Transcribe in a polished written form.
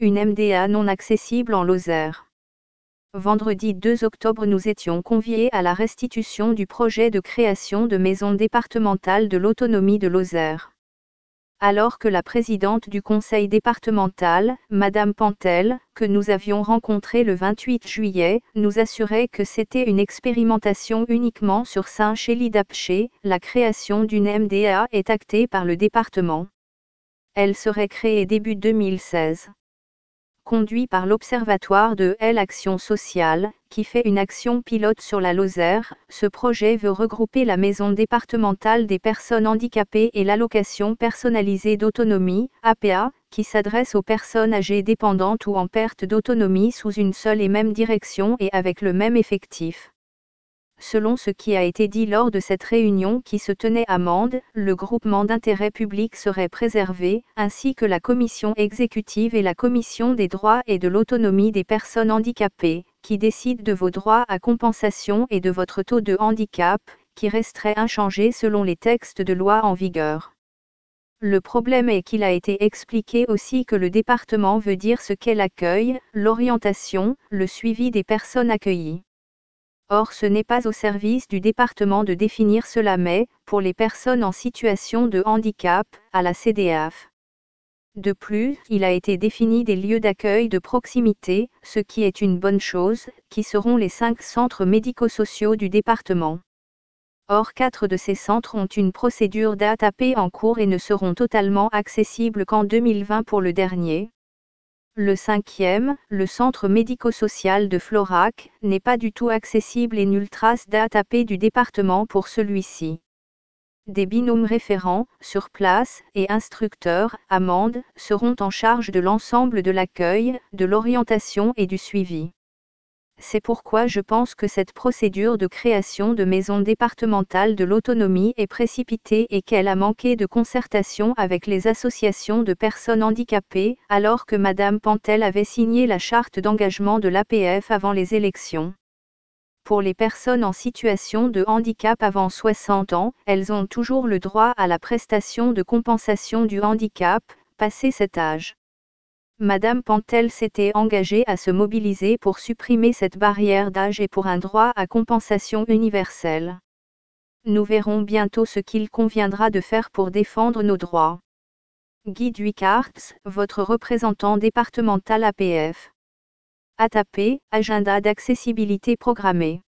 une MDA non accessible en Lozère. Vendredi 2 octobre, nous étions conviés à la restitution du projet de création de maison départementale de l'autonomie de Lozère. Alors que la présidente du conseil départemental, Madame Pantel, que nous avions rencontrée le 28 juillet, nous assurait que c'était une expérimentation uniquement sur Saint-Chély-d'Apcher, la création d'une MDA est actée par le département. Elle serait créée début 2016. Conduit par l'Observatoire de l'Action sociale, qui fait une action pilote sur la Lozère, ce projet veut regrouper la maison départementale des personnes handicapées et l'allocation personnalisée d'autonomie, APA, qui s'adresse aux personnes âgées dépendantes ou en perte d'autonomie sous une seule et même direction et avec le même effectif. Selon ce qui a été dit lors de cette réunion qui se tenait à Mende, le groupement d'intérêt public serait préservé, ainsi que la commission exécutive et la commission des droits et de l'autonomie des personnes handicapées, qui décident de vos droits à compensation et de votre taux de handicap, qui resterait inchangé selon les textes de loi en vigueur. Le problème est qu'il a été expliqué aussi que le département veut dire ce qu'est l'accueil, l'orientation, le suivi des personnes accueillies. Or ce n'est pas au service du département de définir cela mais, pour les personnes en situation de handicap, à la CDAF. De plus, il a été défini des lieux d'accueil de proximité, ce qui est une bonne chose, qui seront les 5 centres médico-sociaux du département. Or 4 de ces centres ont une procédure d'ATAP en cours et ne seront totalement accessibles qu'en 2020 pour le dernier. Le 5e, le centre médico-social de Florac, n'est pas du tout accessible et nulle trace d'ATAP du département pour celui-ci. Des binômes référents, sur place, et instructeurs, à Mende, seront en charge de l'ensemble de l'accueil, de l'orientation et du suivi. C'est pourquoi je pense que cette procédure de création de maison départementale de l'autonomie est précipitée et qu'elle a manqué de concertation avec les associations de personnes handicapées, alors que Madame Pantel avait signé la charte d'engagement de l'APF avant les élections. Pour les personnes en situation de handicap avant 60 ans, elles ont toujours le droit à la prestation de compensation du handicap, passé cet âge. Madame Pantel s'était engagée à se mobiliser pour supprimer cette barrière d'âge et pour un droit à compensation universelle. Nous verrons bientôt ce qu'il conviendra de faire pour défendre nos droits. Guy Duicartz, votre représentant départemental APF. ATAP, agenda d'accessibilité programmé.